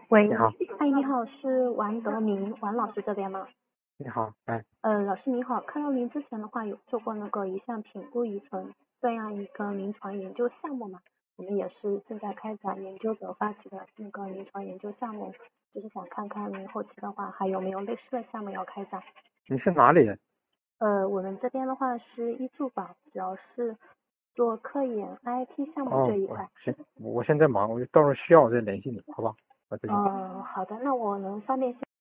喂， 你好， 哎，你好，是王德明王老师这边吗？ 你好，哎， 老师你好，看到您之前的话有做过那个一项品固遗存这样一个临床研究项目嘛？我们也是正在开展研究者发起的那个临床研究项目，就是想看看您后期的话还有没有类似的项目要开展。 你是哪里人？ 我们这边的话是医助保，主要是做科研 IT 项目这哦， 一块。 行，我现在忙，我到时候需要我再联系你，好吧？我再见。 好的，那我能方便